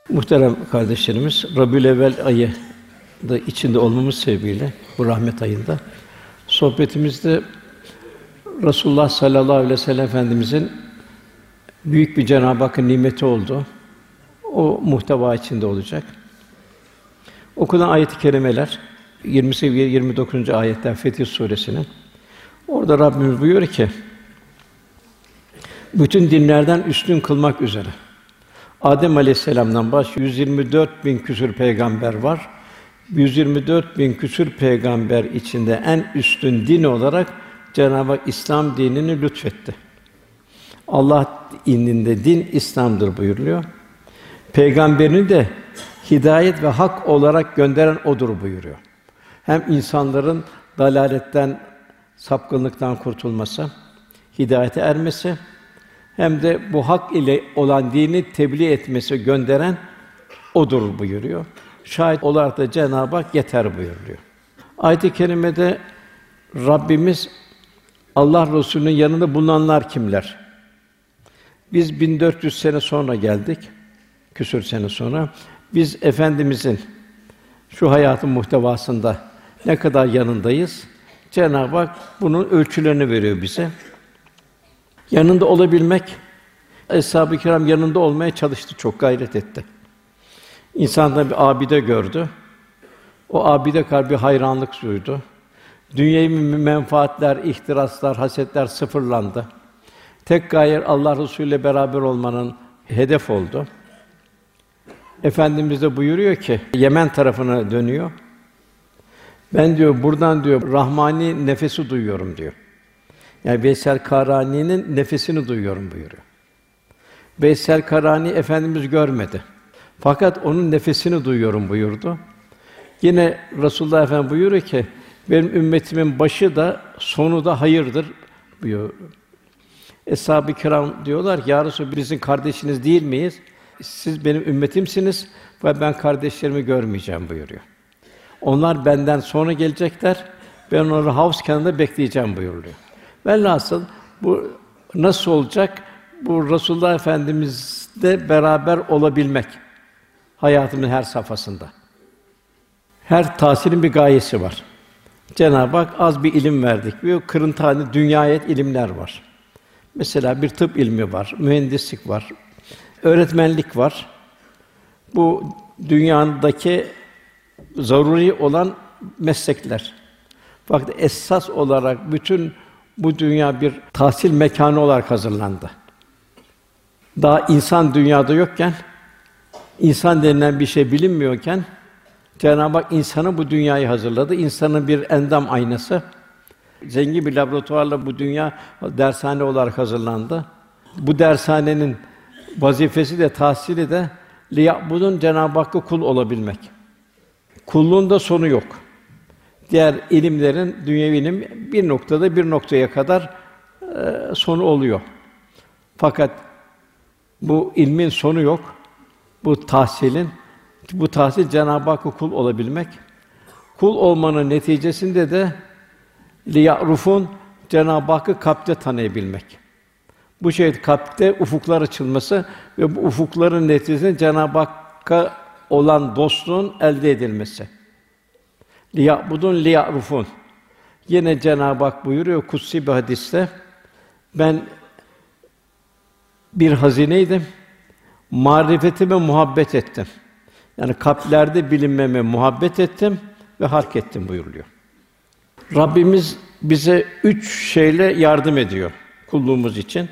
Muhterem kardeşlerimiz, Rabiülevvel ayı da içinde olmamız sebebiyle bu rahmet ayında sohbetimizde Resulullah sallallahu aleyhi ve sellem Efendimizin büyük bir Cenab-ı Hakk'ın nimeti olduğu o muhteva içinde olacak. Okunan ayet-i kerimeler 28 ve 29. ayetler Fetih Suresi'nin. Orada Rabbimiz buyuruyor ki: bütün dinlerden üstün kılmak üzere Adem Aleyhisselam'dan baş 124 bin küsur peygamber var. 124 bin küsur peygamber içinde en üstün din olarak Cenab-ı Hak İslam dinini lütfetti. Allah indinde din İslam'dır buyuruluyor. Peygamberini de hidayet ve hak olarak gönderen odur buyuruyor. Hem insanların dalaletten, sapkınlıktan kurtulması, hidayete ermesi, hem de bu hak ile olan dini tebliğ etmesi, gönderen odur buyuruyor. Şahit olarak da Cenab-ı Hak yeter buyuruluyor. Ayet-i kerimede Rabbimiz Allah Resulü'nün yanında bulunanlar kimler? Biz 1400 sene sonra geldik. Küsur sene sonra biz efendimizin şu hayatın muhtevasında ne kadar yanındayız? Cenab-ı Hak bunun ölçülerini veriyor bize. Yanında olabilmek, Eshab-ı Kiram yanında olmaya çalıştı, çok gayret etti. İnsanlar bir abide gördü. O abide kalbi hayranlık duydu. Dünyevi menfaatler, ihtiraslar, hasetler sıfırlandı. Tek gaye Allah Resulü ile beraber olmanın hedef oldu. Efendimiz de buyuruyor ki Yemen tarafına dönüyor. Ben diyor buradan diyor Rahmani nefesi duyuyorum diyor. Yani Veysel Karani'nin nefesini duyuyorum buyuruyor. Veysel Karani Efendimiz görmedi. Fakat onun nefesini duyuyorum buyurdu. Yine Resulullah Efendimiz buyuruyor ki benim ümmetimin başı da sonu da hayırdır buyuruyor. Eshab-ı Kiram diyorlar ki ya Resulallah bizim kardeşiniz değil miyiz? Siz benim ümmetimsiniz ve ben kardeşlerimi görmeyeceğim buyuruyor. Onlar benden sonra gelecekler. Ben onları havuz kenarında bekleyeceğim buyuruluyor. Velhasıl bu nasıl olacak? Bu Resulullah Efendimiz'le beraber olabilmek hayatımın her safhasında. Her tahsilin bir gayesi var. Cenab-ı Hak az bir ilim verdik diyor. Kırıntı dünyaya ait ilimler var. Mesela bir tıp ilmi var, mühendislik var, öğretmenlik var. Bu dünyadaki zaruri olan meslekler. Fakat esas olarak bütün bu dünya bir tahsil mekânı olarak hazırlandı. Daha insan dünyada yokken, insan denilen bir şey bilinmiyorken Cenab-ı Hak insanı bu dünyayı hazırladı. İnsanın bir endam aynası. Zengin bir laboratuvarla bu dünya dershane olarak hazırlandı. Bu dershanenin vazifesi de tahsili de liya'budun Cenab-ı Hakk'a kul olabilmek. Kulluğun da sonu yok. Diğer ilimlerin dünyevi ilim bir noktada bir noktaya kadar sonu oluyor. Fakat bu ilmin sonu yok. Bu tahsil Cenab-ı Hakk'a kul olabilmek. Kul olmanın neticesinde de liya'rufun Cenab-ı Hakk'ı kalpte tanıyabilmek. Bu kalpte ufuklar açılması ve bu ufukların neticesinde Cenab-ı Hakk'a olan dostluğun elde edilmesi. Liya'budun liya'rufun. Yine Cenab-ı Hak buyuruyor kutsi bir hadiste, ben bir hazineydim, marifetime muhabbet ettim. Yani kalplerde bilinmeme muhabbet ettim ve hark ettim buyuruluyor. Rabbimiz bize 3 şeyle yardım ediyor kulluğumuz için.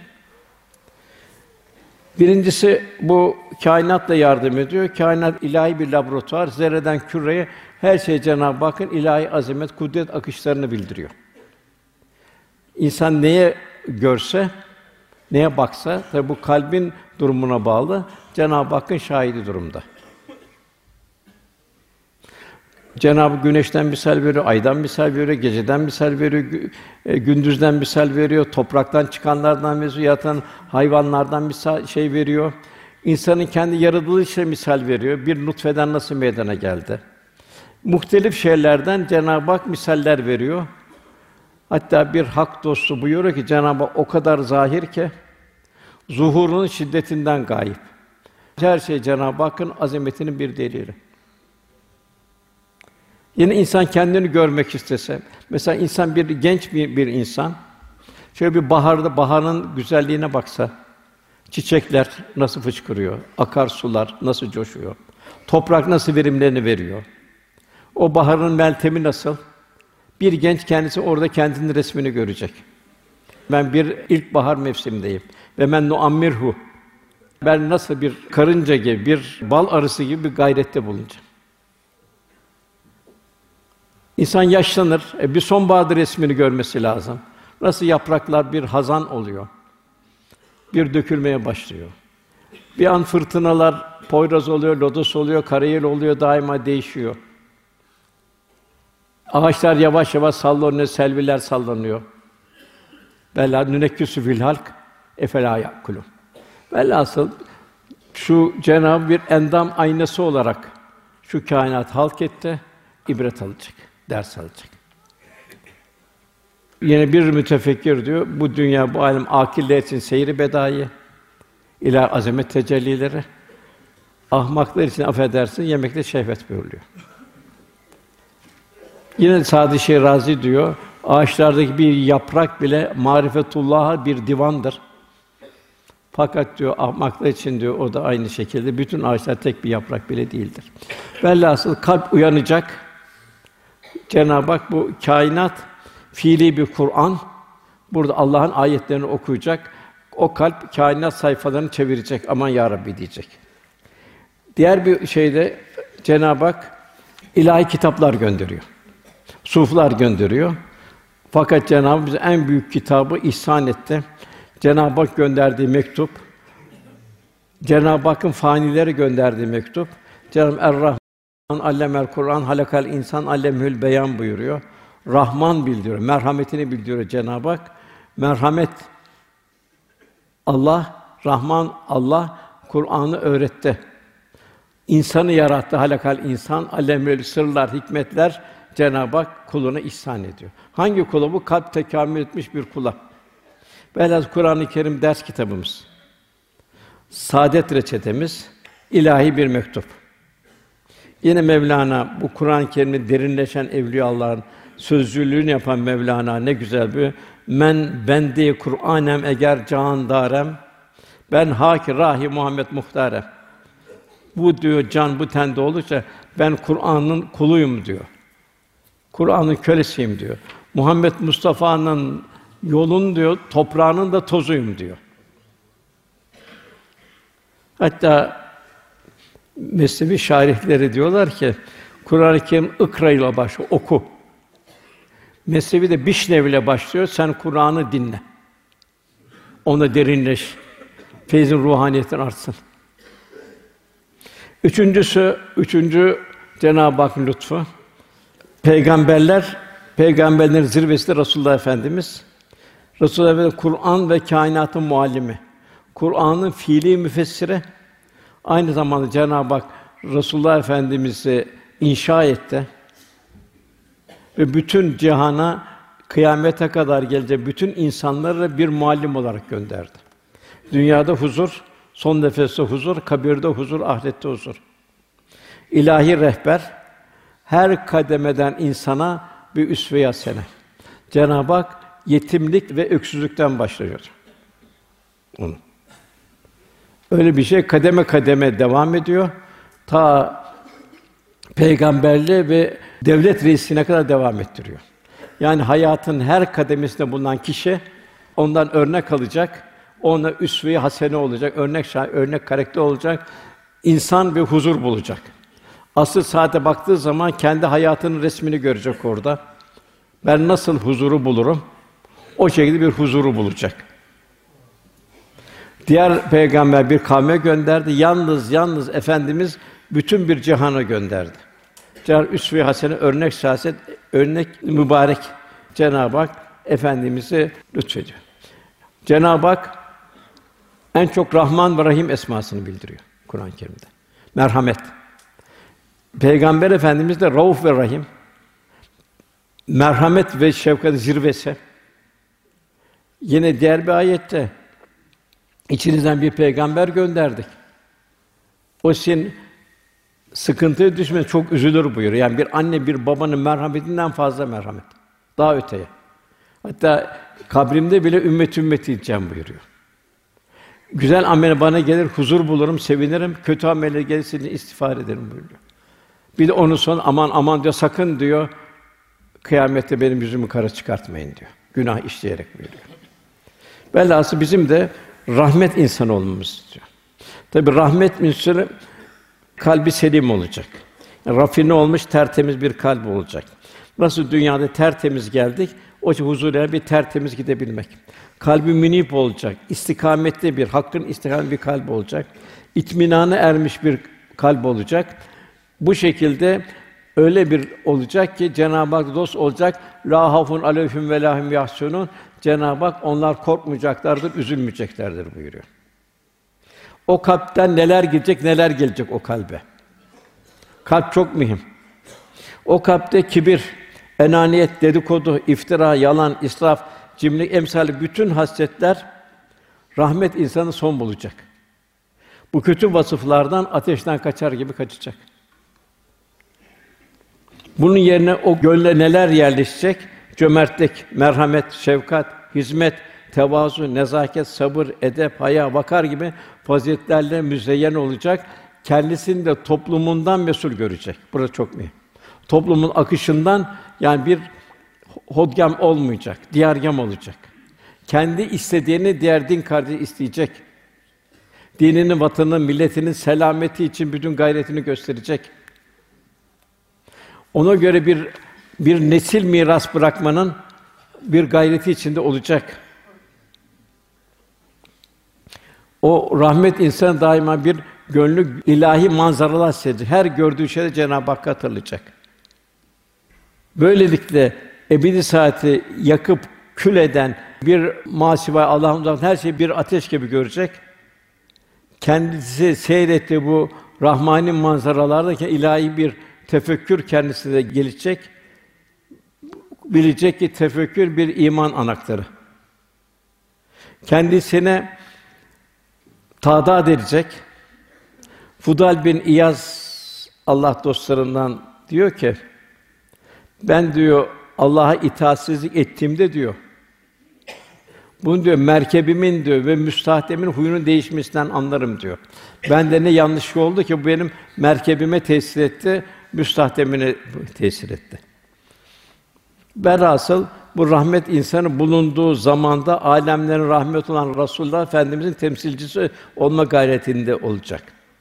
Birincisi bu kainatla yardım ediyor. Kainat ilahi bir laboratuvar. Zerreden küreye her şey Cenab-ı Hakk'ın ilahi azamet, kudret akışlarını bildiriyor. İnsan neye görse, neye baksa, tabi bu kalbin durumuna bağlı. Cenab-ı Hakk'ın şahidi durumda. Cenab-ı Güneş'ten misal veriyor, aydan misal veriyor, geceden misal veriyor, gündüzden misal veriyor, topraktan çıkanlardan misal, yaratan hayvanlardan misal veriyor. İnsanın kendi yaratılışıyla misal veriyor. Bir nutfeden nasıl meydana geldi? Muhtelif şeylerden Cenab-ı Hak misaller veriyor. Hatta bir hak dostu buyuruyor ki Cenab-ı Hak o kadar zahir ki zuhurunun şiddetinden gayip. Her şey Cenab-ı Hakk'ın azametinin bir delili. Yine insan kendini görmek istese, mesela insan genç bir insan, şöyle bir baharın güzelliğine baksa, çiçekler nasıl fışkırıyor, akarsular nasıl coşuyor, toprak nasıl verimlerini veriyor, o baharın meltemi nasıl? Bir genç kendisi orada kendinin resmini görecek. Ben bir ilkbahar mevsimindeyim ve men nuammirhu. Ben nasıl bir karınca gibi, bir bal arısı gibi bir gayrette bulunacağım. İnsan yaşlanır, bir sonbahar resmini görmesi lazım. Nasıl yapraklar bir hazan oluyor, bir dökülmeye başlıyor. Bir an fırtınalar Poyraz oluyor, lodos oluyor, karayel oluyor, daima değişiyor. Ağaçlar yavaş yavaş sallanıyor, selviler sallanıyor. Bela nünekküsü fil halk efela yakulun. Velhasıl şu Cenab-ı bir endam aynası olarak şu kainat halk etti, ibret alacak, ders alacak. Yine bir mütefekkir diyor, bu dünya, bu alem âkiller için seyri bedâi, ilâ azamet tecellileri, ahmaklar için affedersin yemekte şehvet buyuruyor. Yine Sâd-ı Şirazi diyor, ağaçlardaki bir yaprak bile marifetullah'a bir divandır. Fakat diyor ahmaklar için diyor o da aynı şekilde bütün ağaçlar tek bir yaprak bile değildir. Velhasıl kalp uyanacak. Cenab-ı Hak bu kainat fiili bir Kur'an. Burada Allah'ın ayetlerini okuyacak. O kalp kainat sayfalarını çevirecek. Aman ya Rabbi diyecek. Diğer bir şeyde Cenab-ı Hak ilahi kitaplar gönderiyor. Suflar gönderiyor. Fakat Cenab-ı Hak bize en büyük kitabı ihsan etti. Cenab-ı Hak gönderdiği mektup, Cenab-ı Hakk'ın fanilere gönderdiği mektup, Cenab-ı Er-Rahman allemel Kur'an halakal insan allemül beyan buyuruyor. Rahman bildiriyor, merhametini bildiriyor Cenab-ı Hak. Merhamet Allah, Rahman Allah Kur'an'ı öğretti. İnsanı yarattı, halakal insan allemül sırlar, hikmetler Cenab-ı Hak kuluna ihsan ediyor. Hangi kula bu? Kalp tekamül etmiş bir kula. Velhâsıl Kur'an-ı Kerim ders kitabımız, saadet reçetemiz, ilahi bir mektup. Yine Mevlana bu Kur'an-ı Kerim'de derinleşen evliyaullah'ın sözcülüğünü yapan Mevlana ne güzel bir men bendi Kur'anem eger can darem ben haki rahi Muhammed muhtarem. Bu diyor can bu tende olursa ben Kur'an'ın kuluyum diyor. Kur'an'ın kölesiyim diyor. Muhammed Mustafa'nın yolun diyor, toprağının da tozuyum diyor. Hatta Mesnevi şarihleri diyorlar ki Kur'an-ı Kerim ikra ile başlıyor, oku. Mesnevi de bişnev ile başlıyor. Sen Kur'an'ı dinle. Ona derinleş. Feyzin ruhaniyetin artsın. Üçüncü Cenab-ı Hakk'ın lütfu. Peygamberlerin zirvesi de Resulullah Efendimiz. Resulullah Efendimiz Kur'an ve kainatın muallimi. Kur'an'ın fiili müfessiri. Aynı zamanda Cenab-ı Hak Resulullah Efendimiz'i inşa etti. Ve bütün cihana kıyamete kadar gelecek bütün insanları bir muallim olarak gönderdi. Dünyada huzur, son nefeste huzur, kabirde huzur, ahirette huzur. İlahi rehber her kademeden insana bir üsve-i hasene. Cenab-ı Hak yetimlik ve öksüzlükten başlıyor. Onu. Öyle bir şey kademe kademe devam ediyor. Ta peygamberliğe ve devlet reisine kadar devam ettiriyor. Yani hayatın her kademesinde bulunan kişi ondan örnek alacak, ona üsve-i hasene olacak, örnek karakter olacak, insan ve huzur bulacak. Asr saate baktığı zaman kendi hayatının resmini görecek orada. Ben nasıl huzuru bulurum? O şekilde bir huzuru bulacak. Diğer peygamber bir kavme gönderdi. Yalnız Efendimiz bütün bir cihana gönderdi. Cenab-ı üsve-i hasene, örnek şahsiyet, örnek mübarek Cenab-ı Hak Efendimiz'i lütfediyor. Cenab-ı Hak en çok Rahman ve Rahim esmasını bildiriyor Kur'an-ı Kerim'de. Merhamet. Peygamber Efendimiz de Rauf ve Rahim. Merhamet ve şefkat zirvesi. Yine diğer bir ayette içinizden bir peygamber gönderdik. O senin sıkıntıya düşme çok üzülür buyuruyor. Yani bir anne bir babanın merhametinden fazla merhamet. Daha öteye. Hatta kabrimde bile ümmeti diyeceğim buyuruyor. Güzel amel bana gelir, huzur bulurum, sevinirim. Kötü ameller gelirse istiğfar ederim buyuruyor. Bir de onun son aman diyor, sakın diyor, kıyamette benim yüzümü kara çıkartmayın diyor. Günah işleyerek buyuruyor. Velhâsıl bizim de rahmet insanı olmamızı istiyor. Tabii rahmet insanı kalbi selim olacak. Yani rafine olmuş tertemiz bir kalp olacak. Nasıl dünyada tertemiz geldik, o huzurla bir tertemiz gidebilmek. Kalbi münip olacak, istikametli bir, hakkın istikametli bir kalp olacak. İtminana ermiş bir kalp olacak. Bu şekilde öyle bir olacak ki Cenab-ı Hak dost olacak. La hafun aleyhim ve lahum yahsunun. Cenab-ı Hak onlar korkmayacaklardır, üzülmeyeceklerdir buyuruyor. O kalpten neler gidecek, neler gelecek o kalbe. Kalp çok mühim. O kalpte kibir, enaniyet, dedikodu, iftira, yalan, israf, cimrilik emsali bütün hasletler rahmet insanı son bulacak. Bu kötü vasıflardan ateşten kaçar gibi kaçacak. Bunun yerine o gönle neler yerleşecek? Cömertlik, merhamet, şefkat, hizmet, tevazu, nezaket, sabır, edep, haya, vakar gibi faziletlerle müzeyyen olacak. Kendisini de toplumundan mesul görecek. Burası çok mühim. Toplumun akışından yani bir hodgam olmayacak, diyargâm olacak. Kendi istediğini diğer din kardeşi isteyecek. Dininin, vatanının, milletinin selameti için bütün gayretini gösterecek. Ona göre bir nesil miras bırakmanın bir gayreti içinde olacak. O rahmet insanı daima bir gönlü ilahi manzaralar seyredecek. Her gördüğü şeyde Cenab-ı Hakk'ı hatırlayacak. Böylelikle ebedi saati yakıp kül eden bir masiva Allah'ın her şeyi bir ateş gibi görecek. Kendisi seyrettiği bu rahmani manzaralardaki ilahi bir tefekkür kendisine gelecek. Bilecek ki tefekkür bir iman anahtarı. Kendisine tadat edecek. Fudal bin İyaz Allah dostlarından diyor ki ben diyor Allah'a itaatsizlik ettiğimde diyor bunu diyor merkebimin diyor ve müstahdemin huyunun değişmesinden anlarım diyor. Bende ne yanlışlık oldu ki bu benim merkebime tesir etti, müstahdemine tesir etti. Velhasıl bu rahmet insanı bulunduğu zamanda âlemlerin rahmet olan Resulullah Efendimizin temsilcisi olma gayretinde olacak.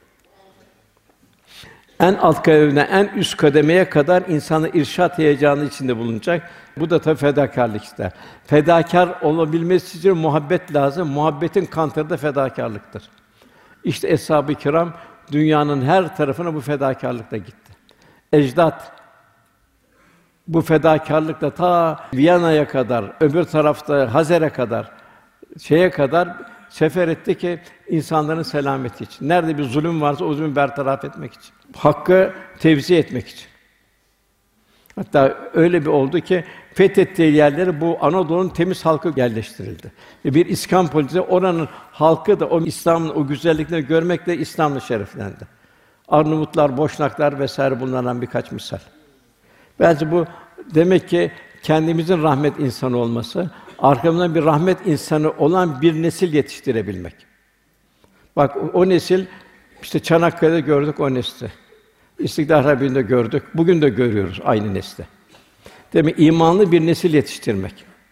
En alt kademeden en üst kademeye kadar insanı irşad heyecanı içinde bulunacak. Bu da tabii fedakârlık ister. Fedakâr olabilmesi için muhabbet lazım. Muhabbetin kantarı da fedakârlıktır. İşte eshab-ı kiram dünyanın her tarafına bu fedakârlıkla gitti. Ecdat bu fedakârlıkla ta Viyana'ya kadar, öbür tarafta Hazer'e kadar, şeye kadar sefer etti ki insanların selameti için. Nerede bir zulüm varsa o zulmü bertaraf etmek için. Hakkı tevzi etmek için. Hatta öyle bir oldu ki fethettiği yerleri bu Anadolu'nun temiz halkı yerleştirildi. Bir İskan polisi oranın halkı da o İslam'ın o güzelliklerini görmekle İslam'la şereflendi. Arnavutlar, Boşnaklar vesaire bunlardan birkaç misal. Bence bu demek ki kendimizin rahmet insanı olması, arkamızdan bir rahmet insanı olan bir nesil yetiştirebilmek. Bak o nesil işte Çanakkale'de gördük o nesli. İstiklal Harbi'nde gördük. Bugün de görüyoruz aynı nesli. Demek imanlı bir nesil yetiştirmek.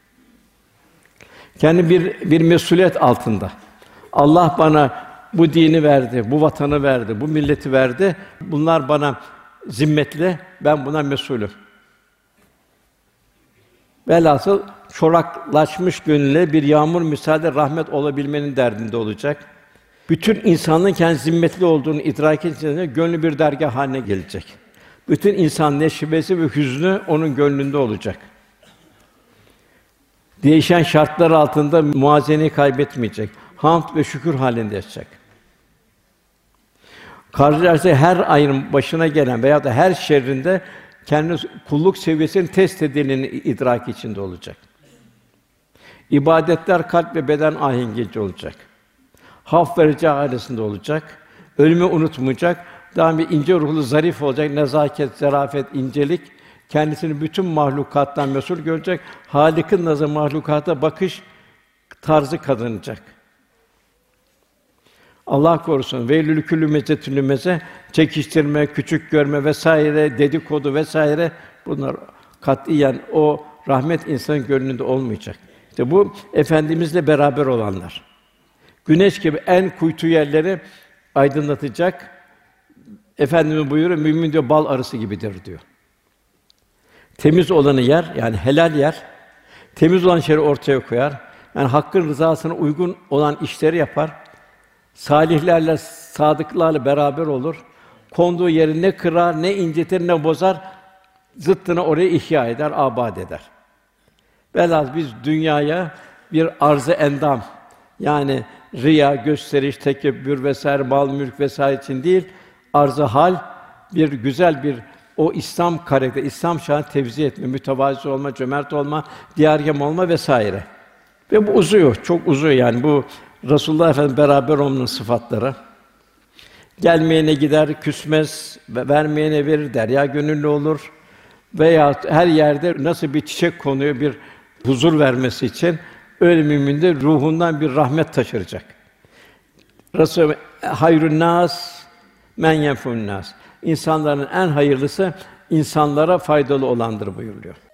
Kendi bir mesuliyet altında. Allah bana bu dini verdi, bu vatanı verdi, bu milleti verdi. Bunlar bana zimmetli, ben buna mesulüm. Velhasıl çoraklaşmış gönülle bir yağmur misali rahmet olabilmenin derdinde olacak. Bütün insanlığın kendi zimmetli olduğunu idrak edince gönlü bir dergâh haline gelecek. Bütün insan neşvesi ve hüznü onun gönlünde olacak. Değişen şartlar altında muvazeneyi kaybetmeyecek. Hamd ve şükür halinde yaşayacak. Karşılaştığı her ayrım başına gelen veya da her şerrinde kendi kulluk seviyesinin test edildiğini idrak içinde olacak. İbadetler kalp ve beden ahengiyle olacak. Haf ve reca arasında olacak. Ölümü unutmayacak, daim bir ince ruhlu, zarif olacak, nezaket, zarafet, incelik, kendisini bütün mahlukattan mesul görecek, Hâlik'in nazarı mahlukata bakış tarzı kazanacak. Allah korusun, veylül küllü mezetün lümeze, çekiştirme, küçük görme vesaire, dedikodu vesaire, bunlar katiyen o rahmet insanın gönlünde olmayacak. İşte bu Efendimizle beraber olanlar. Güneş gibi en kuytu yerleri aydınlatacak. Efendimiz buyuruyor, mümin diyor bal arısı gibidir diyor. Temiz olanı yer, yani helal yer. Temiz olan şeyleri ortaya koyar. Yani hakkın rızasına uygun olan işleri yapar. Salihlerle, sadıklarla beraber olur. Konduğu yeri ne kırar, ne incitir, ne bozar. Zıttına orayı ihya eder, âbâd eder. Velhâsıl biz dünyaya bir arz-ı endam, yani riya, gösteriş, tekebbür vesaire, mal, mülk vesaire için değil, arz-ı hal, bir güzel bir o İslam karakteri, İslam şanı tevzi etme, mütevazi olma, cömert olma, diyargâm olma vesaire. Ve bu uzuyor, çok uzuyor yani bu Resulullah Efendimiz beraber olmanın sıfatları. Gelmeyene gider, küsmez, vermeyene verir, derya gönüllü olur. Veya her yerde nasıl bir çiçek konuyor, bir huzur vermesi için öyle mümin de ruhundan bir rahmet taşıracak. Resul hayrun nas men yenfun nas. İnsanların en hayırlısı insanlara faydalı olandır buyuruyor.